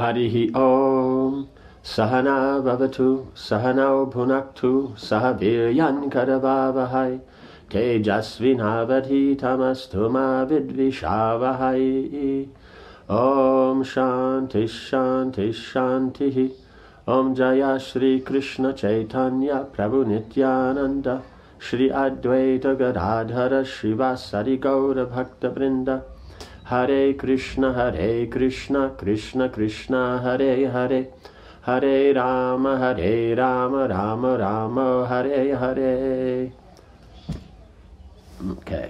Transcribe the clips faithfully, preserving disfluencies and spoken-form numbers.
Harihi Om. Sahana Vavatu, Sahanao Bhunaktu, Sahaviryan Karavavahai, Tejasvinavadhi Tamastuma Vidvishavahai. Om Shanti Shanti Shanti. Om Jaya Shri Krishna Chaitanya Prabhu Nityananda, Shri Advaita Gadadhara Shivasari Gaura Bhakta Vrinda. Hare Krishna Hare Krishna Krishna Krishna Hare Hare, Hare Rama Hare Rama Rama Rama Hare Hare. Okay.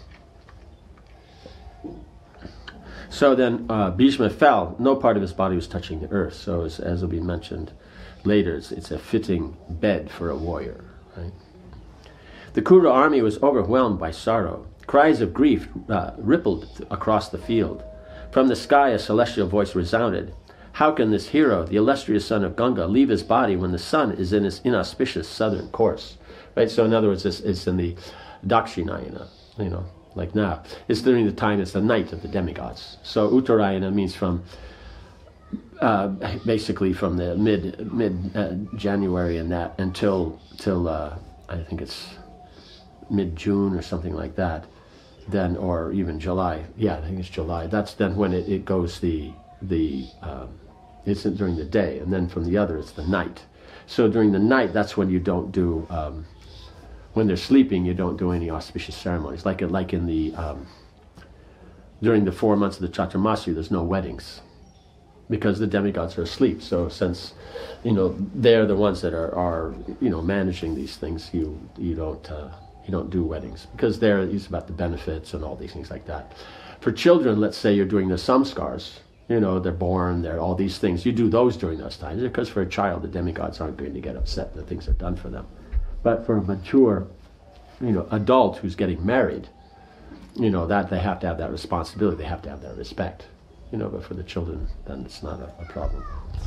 So then uh, Bhishma fell. No part of his body was touching the earth. So as, as will be mentioned later, it's, it's a fitting bed for a warrior. Right? The Kuru army was overwhelmed by sorrow. Cries of grief uh, rippled th- across the field. From the sky a celestial voice resounded. How can this hero, the illustrious son of Ganga, leave his body when the sun is in his inauspicious southern course? Right. So in other words, it's, it's in the Dakshinayana, you know, like now. It's during the time, it's the night of the demigods. So Uttarayana means from, uh, basically from the mid, mid uh, January and that until, till, uh, I think it's mid-June or something like that. Then, or even July. Yeah, I think it's July. That's then when it, it goes the, the, um, it's during the day, and then from the other it's the night. So during the night, that's when you don't do, um, when they're sleeping, you don't do any auspicious ceremonies. Like like in the, um, during the four months of the Chaturmasya, there's no weddings because the demigods are asleep. So since, you know, they're the ones that are, are you know, managing these things, you, you don't, uh, you don't do weddings because they're, it's about the benefits and all these things like that. For children, let's say you're doing the samskars, you know, they're born, they're all these things. You do those during those times because for a child, the demigods aren't going to get upset that things are done for them. But for a mature, you know, adult who's getting married, you know, that they have to have that responsibility. They have to have that respect, you know. But for the children, then it's not a, a problem.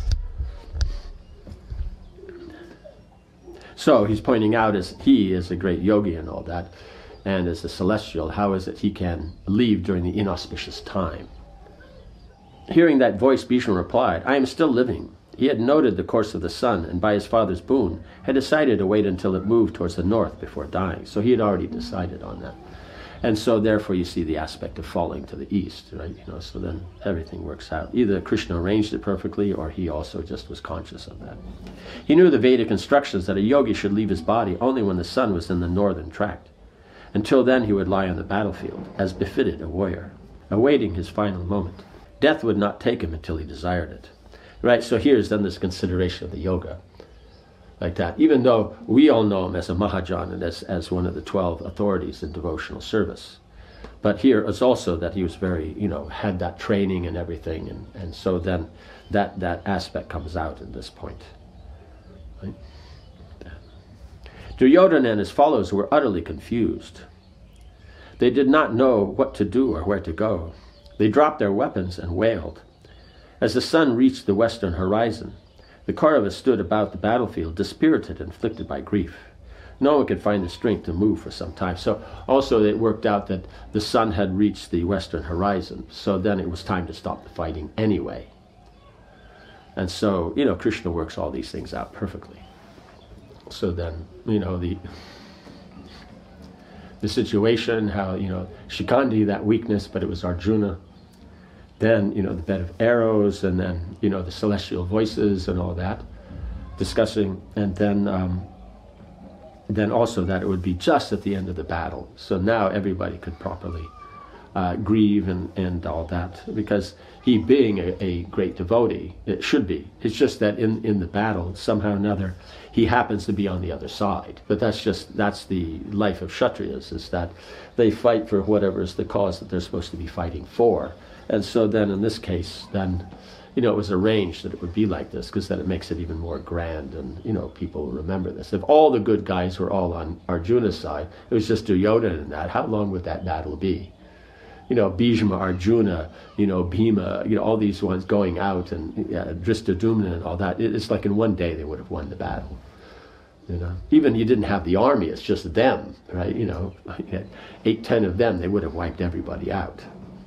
So he's pointing out as he is a great yogi and all that, and as a celestial, how is it he can leave during the inauspicious time? Hearing that voice, Bhishma replied, I am still living. He had noted the course of the sun, and by his father's boon, had decided to wait until it moved towards the north before dying. So he had already decided on that. And so therefore you see the aspect of falling to the east, right? You know, so then everything works out. Either Krishna arranged it perfectly, or he also just was conscious of that. He knew the Vedic instructions that a yogi should leave his body only when the sun was in the northern tract. Until then he would lie on the battlefield, as befitted a warrior, awaiting his final moment. Death would not take him until he desired it. Right, so here's then this consideration of the yoga, like that. Even though we all know him as a Mahajan and as, as one of the twelve authorities in devotional service. But here it's also that he was very, you know, had that training and everything, and, and so then that, that aspect comes out at this point. Right? Duryodhana and his followers were utterly confused. They did not know what to do or where to go. They dropped their weapons and wailed. As the sun reached the western horizon, the Kauravas stood about the battlefield, dispirited and afflicted by grief. No one could find the strength to move for some time. So also it worked out that the sun had reached the western horizon, so then it was time to stop the fighting anyway. And so, you know, Krishna works all these things out perfectly. So then, you know, the the situation, how, you know, Shikandi, that weakness, but it was Arjuna. Then, you know, the bed of arrows, and then, you know, the celestial voices and all that, discussing, and then um, then also that it would be just at the end of the battle. So now everybody could properly uh, grieve and, and all that, because he being a, a great devotee, it should be. It's just that in, in the battle, somehow or another, he happens to be on the other side. But that's just, that's the life of Kshatriyas, is that they fight for whatever is the cause that they're supposed to be fighting for. And so then in this case, then, you know, it was arranged that it would be like this, because then it makes it even more grand, and, you know, people remember this. If all the good guys were all on Arjuna's side, it was just Duryodhana and that, how long would that battle be? You know, Bhishma, Arjuna, you know, Bhima, you know, all these ones going out, and yeah, Drishtadyumna and all that. It's like in one day they would have won the battle. You know, even you didn't have the army, it's just them, right? You know, you had eight, ten of them, they would have wiped everybody out.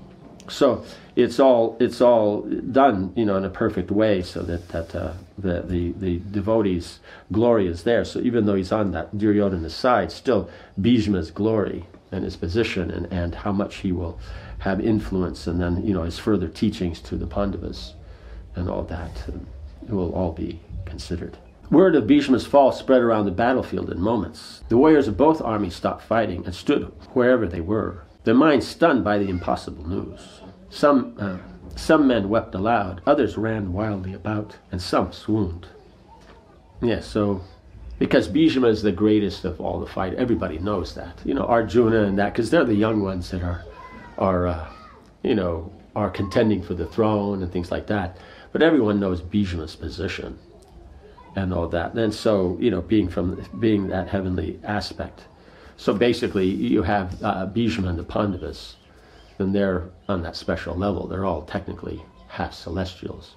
So it's all it's all done, you know, in a perfect way, so that that uh, the, the the devotee's glory is there. So even though he's on that Duryodhana's side, still Bhishma's glory and his position and, and how much he will have influence, and then, you know, his further teachings to the Pandavas and all that, and it will all be considered. Word of Bhishma's fall spread around the battlefield in moments. The warriors of both armies stopped fighting and stood wherever they were, their minds stunned by the impossible news. Some, uh, some men wept aloud, others ran wildly about, and some swooned. Yeah, so, because Bhishma is the greatest of all the fight, everybody knows that. You know, Arjuna and that, because they're the young ones that are, are uh, you know, are contending for the throne and things like that. But everyone knows Bhishma's position and all that. And so, you know, being from being that heavenly aspect. So basically, you have uh, Bhishma and the Pandavas, then they're on that special level. They're all technically half celestials.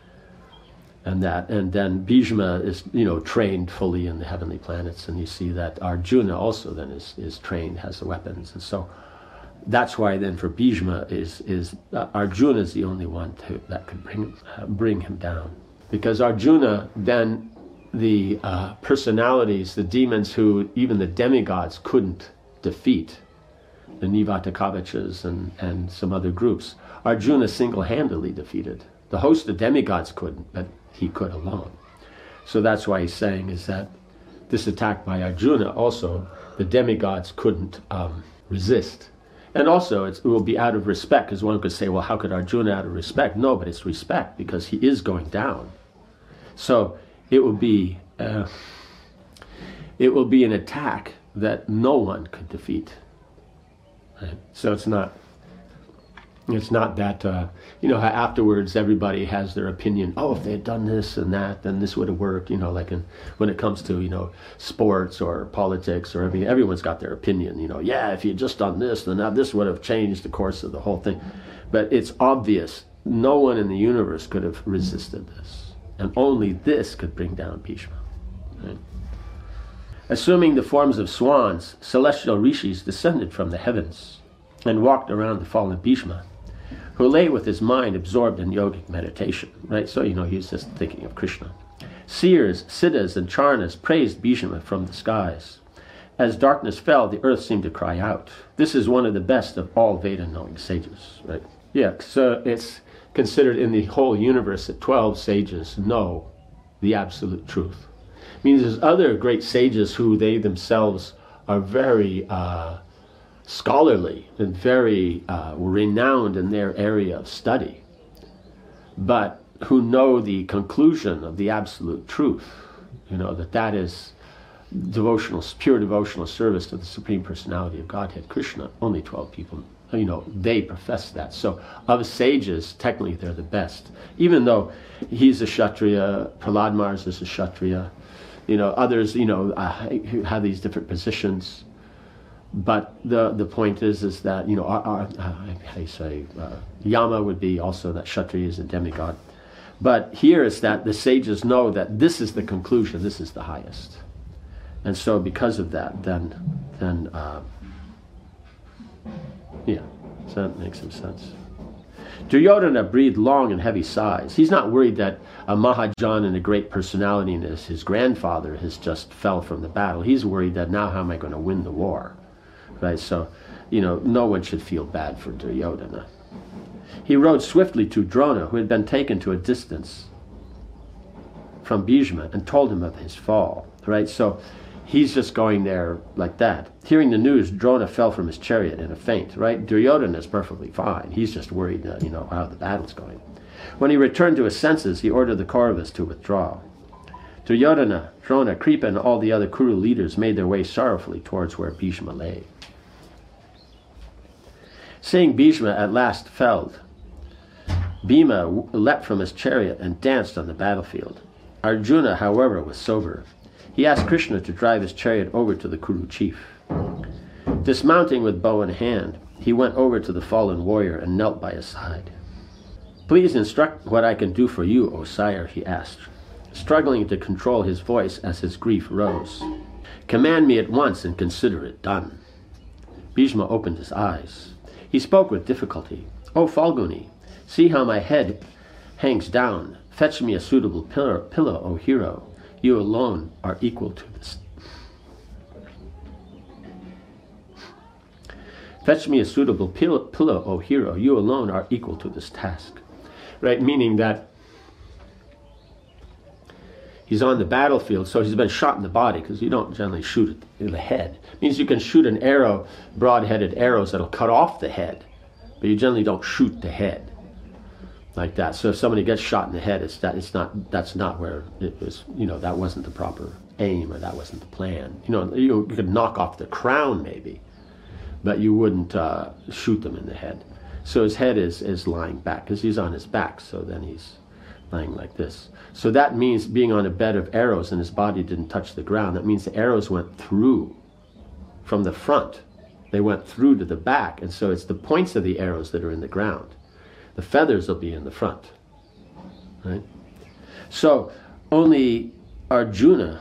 And that, and then Bhishma is, you know, trained fully in the heavenly planets, and you see that Arjuna also then is, is trained, has the weapons. And so that's why then for Bhishma is, is uh, Arjuna is the only one to, that could bring, uh, bring him down. Because Arjuna then, the uh, personalities, the demons who even the demigods couldn't defeat, the Nivatakavachas and, and some other groups, Arjuna single-handedly defeated. The host of demigods couldn't, but he could alone. So that's why he's saying is that this attack by Arjuna also, the demigods couldn't um, resist. And also it's, it will be out of respect, because one could say, well, how could Arjuna out of respect? No, but it's respect, because he is going down. So it will be uh, it will be an attack that no one could defeat. Right? So it's not it's not that uh, you know how afterwards everybody has their opinion. Oh, if they had done this and that, then this would have worked. You know, like in, when it comes to you know sports or politics or everything, everyone's got their opinion. You know, yeah, if you had just done this, then now this would have changed the course of the whole thing. But it's obvious no one in the universe could have resisted this. And only this could bring down Bhishma. Right? Assuming the forms of swans, celestial rishis descended from the heavens and walked around the fallen Bhishma, who lay with his mind absorbed in yogic meditation. Right? So, you know, he was just thinking of Krishna. Seers, siddhas, and charnas praised Bhishma from the skies. As darkness fell, the earth seemed to cry out. This is one of the best of all Veda-knowing sages. Right? Yeah, so it's considered in the whole universe that twelve sages know the absolute truth. It means there's other great sages who they themselves are very uh, scholarly and very uh, renowned in their area of study, but who know the conclusion of the absolute truth, you know, that that is devotional, pure devotional service to the Supreme Personality of Godhead, Krishna. Only twelve people, you know, they profess that. So of sages, technically they're the best. Even though he's a Kshatriya, Prahlad Maharaj is a Kshatriya, you know, others, you know, uh, have these different positions. But the the point is, is that, you know, our, our, uh, how do you say, uh, Yama would be also that Kshatriya is a demigod. But here is that the sages know that this is the conclusion, this is the highest. And so because of that, then, then, uh, yeah, so that makes some sense. Duryodhana breathed long and heavy sighs. He's not worried that a Mahajan and a great personality, as his grandfather, has just fell from the battle. He's worried that now how am I going to win the war? Right, so, you know, no one should feel bad for Duryodhana. He rode swiftly to Drona, who had been taken to a distance from Bhishma, and told him of his fall. Right, so he's just going there like that. Hearing the news, Drona fell from his chariot in a faint, right? Duryodhana is perfectly fine. He's just worried, uh, you know, how the battle's going. When he returned to his senses, he ordered the Kauravas to withdraw. Duryodhana, Drona, Kripa, and all the other Kuru leaders made their way sorrowfully towards where Bhishma lay. Seeing Bhishma at last felled, Bhima leapt from his chariot and danced on the battlefield. Arjuna, however, was sober. He asked Krishna to drive his chariot over to the Kuru chief. Dismounting with bow in hand, he went over to the fallen warrior and knelt by his side. Please instruct what I can do for you, O sire, he asked, struggling to control his voice as his grief rose. Command me at once and consider it done. Bhishma opened his eyes. He spoke with difficulty. O Falguni, see how my head hangs down. Fetch me a suitable pillow, pillow, O hero. You alone are equal to this. Fetch me a suitable pillow, pillow, O hero. You alone are equal to this task. Right, meaning that he's on the battlefield, so he's been shot in the body, because you don't generally shoot it in the head. It means you can shoot an arrow, broad-headed arrows that'll cut off the head, but you generally don't shoot the head like that. So if somebody gets shot in the head, it's that it's not that's not where it was. You know, that wasn't the proper aim, or that wasn't the plan. You know, you, you could knock off the crown maybe, but you wouldn't uh, shoot them in the head. So his head is is lying back, because he's on his back. So then he's lying like this. So that means being on a bed of arrows and his body didn't touch the ground. That means the arrows went through from the front. They went through to the back, and so it's the points of the arrows that are in the ground. The feathers will be in the front, right? So only Arjuna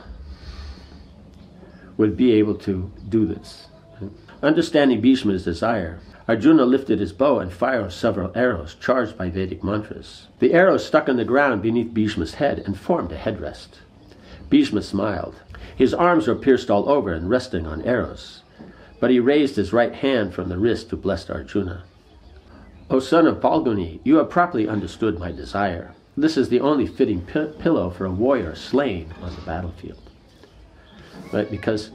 would be able to do this. Right? Understanding Bhishma's desire, Arjuna lifted his bow and fired several arrows charged by Vedic mantras. The arrows stuck in the ground beneath Bhishma's head and formed a headrest. Bhishma smiled. His arms were pierced all over and resting on arrows, but he raised his right hand from the wrist to bless Arjuna. O son of Falguni, you have properly understood my desire. This is the only fitting pi- pillow for a warrior slain on the battlefield. Right? Because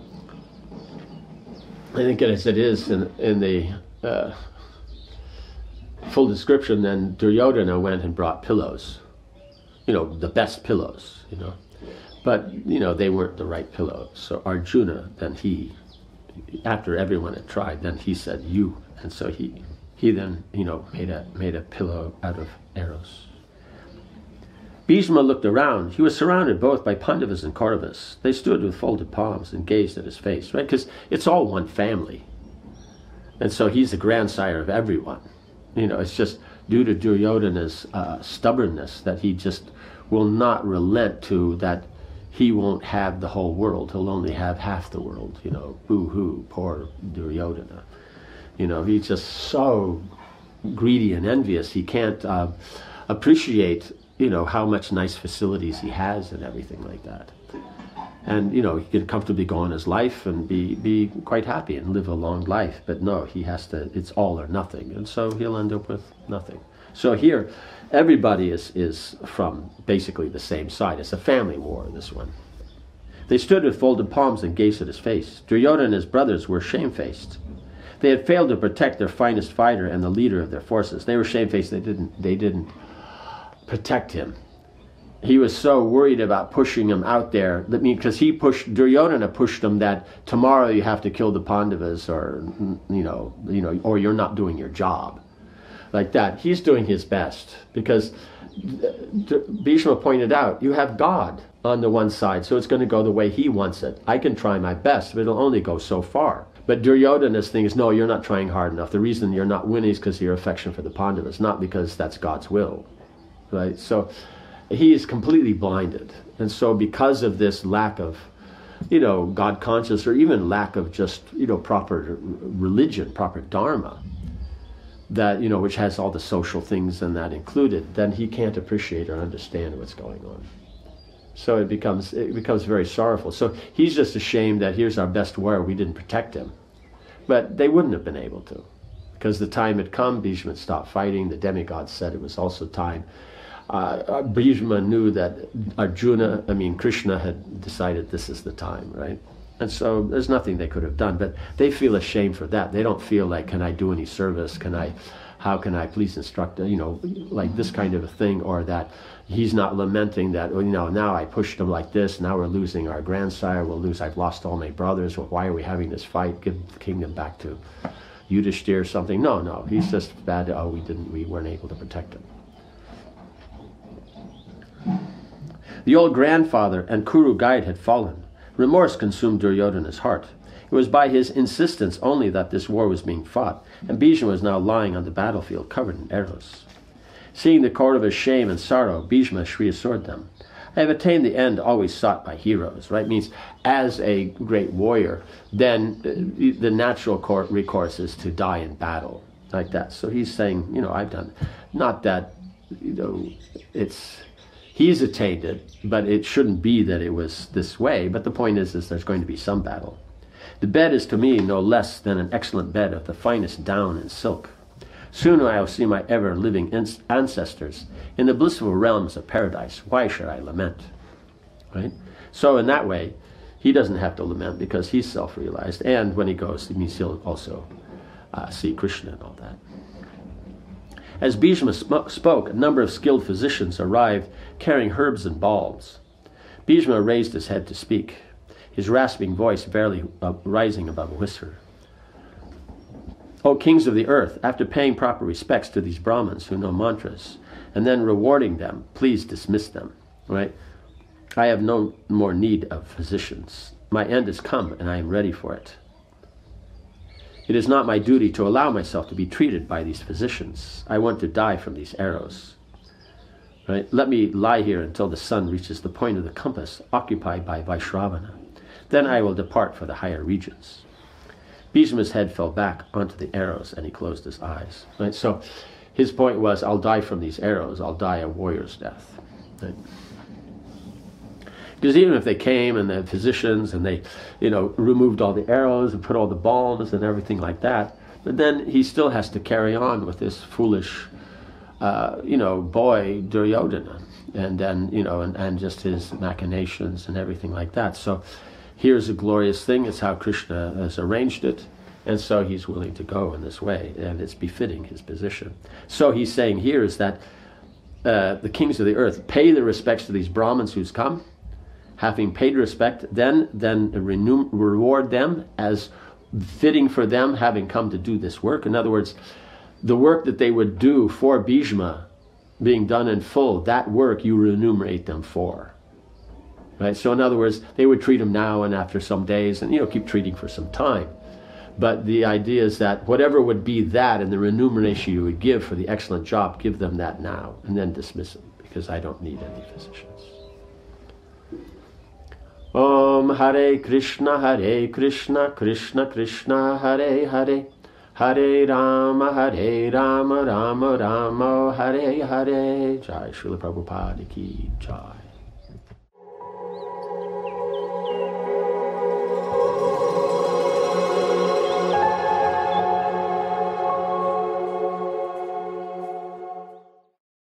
I think as it is in, in the uh, full description, then Duryodhana went and brought pillows. You know, the best pillows, you know. But, you know, they weren't the right pillows. So Arjuna, then he, after everyone had tried, then he said, you. And so he... He then, you know, made a made a pillow out of arrows. Bhishma looked around. He was surrounded both by Pandavas and Kauravas. They stood with folded palms and gazed at his face, right? Because it's all one family. And so he's the grandsire of everyone. You know, it's just due to Duryodhana's uh, stubbornness that he just will not relent to that he won't have the whole world. He'll only have half the world, you know. Boo-hoo, poor Duryodhana. You know, he's just so greedy and envious. He can't uh, appreciate, you know, how much nice facilities he has and everything like that. And, you know, he can comfortably go on his life and be, be quite happy and live a long life. But no, he has to, it's all or nothing. And so he'll end up with nothing. So here, everybody is, is from basically the same side. It's a family war, this one. They stood with folded palms and gazed at his face. Duryodhana and his brothers were shamefaced. They had failed to protect their finest fighter and the leader of their forces. They were shamefaced. They didn't, they didn't protect him. He was so worried about pushing him out there. That mean, because he pushed, Duryodhana pushed him that tomorrow you have to kill the Pandavas, or you know, you know, or you're not doing your job, like that. He's doing his best because Bhishma pointed out, you have God on the one side, so it's going to go the way he wants it. I can try my best, but it'll only go so far. But Duryodhana's thing is, no, you're not trying hard enough. The reason you're not winning is because of your affection for the Pandavas, not because that's God's will, right? So he is completely blinded. And so because of this lack of, you know, God conscious, or even lack of just, you know, proper religion, proper dharma, that, you know, which has all the social things and that included, then he can't appreciate or understand what's going on. So it becomes it becomes very sorrowful. So he's just ashamed that here's our best warrior, we didn't protect him. But they wouldn't have been able to, because the time had come. Bhishma had stopped fighting. The demigods said it was also time. Uh, Bhishma knew that Arjuna, I mean Krishna, had decided this is the time, right? And so there's nothing they could have done. But they feel ashamed for that. They don't feel like, can I do any service? Can I, how can I please instruct, you know, like this kind of a thing, or that he's not lamenting that, you know, now I pushed him like this, now we're losing our grandsire, we'll lose, I've lost all my brothers, well, why are we having this fight, give the kingdom back to Yudhishthira or something. No, no, he's just bad, oh, we didn't, we weren't able to protect him. The old grandfather and Kuru guide had fallen. Remorse consumed Duryodhana's heart. It was by his insistence only that this war was being fought, and Bhishma was now lying on the battlefield covered in arrows. Seeing the Kauravas' shame and sorrow, Bhishma reassured them. I have attained the end always sought by heroes, right? Means as a great warrior, then the natural recourse is to die in battle. like that. So he's saying, you know, I've done, not that, you know, it's, he's attained it, but it shouldn't be that it was this way. But the point is, is there's going to be some battle. The bed is to me no less than an excellent bed of the finest down and silk. Soon I will see my ever-living ancestors in the blissful realms of paradise. Why should I lament? Right? So in that way, he doesn't have to lament because he's self-realized. And when he goes, it means he'll also uh, see Krishna and all that. As Bhishma sp- spoke, a number of skilled physicians arrived carrying herbs and balms. Bhishma raised his head to speak, his rasping voice barely uh, rising above a whisper. O kings of the earth, after paying proper respects to these Brahmins who know mantras, and then rewarding them, please dismiss them. Right? I have no more need of physicians. My end has come, and I am ready for it. It is not my duty to allow myself to be treated by these physicians. I want to die from these arrows. Right? Let me lie here until the sun reaches the point of the compass occupied by Vaishravana. Then I will depart for the higher regions. Bhishma's head fell back onto the arrows, and he closed his eyes. Right? So his point was, I'll die from these arrows. I'll die a warrior's death. Right? Because even if they came and the physicians and they, you know, removed all the arrows and put all the balms and everything like that, but then he still has to carry on with this foolish, uh, you know, boy Duryodhana, and then, you know, and, and just his machinations and everything like that. So here's a glorious thing. It's how Krishna has arranged it. And so he's willing to go in this way, and it's befitting his position. So he's saying here is that uh, the kings of the earth pay the respects to these Brahmins who's come. Having paid respect, then then renew, reward them as fitting for them, having come to do this work. In other words, the work that they would do for Bhishma being done in full, that work you remunerate them for. Right? So in other words, they would treat him now and after some days, and you know, keep treating for some time. But the idea is that whatever would be that and the remuneration you would give for the excellent job, give them that now, and then dismiss them, because I don't need any physicians. Om Hare Krishna, Hare Krishna, Krishna Krishna, Hare Hare, Hare Rama, Hare Rama, Rama Rama, Hare Hare. Jai Srila Prabhupada ki Jai.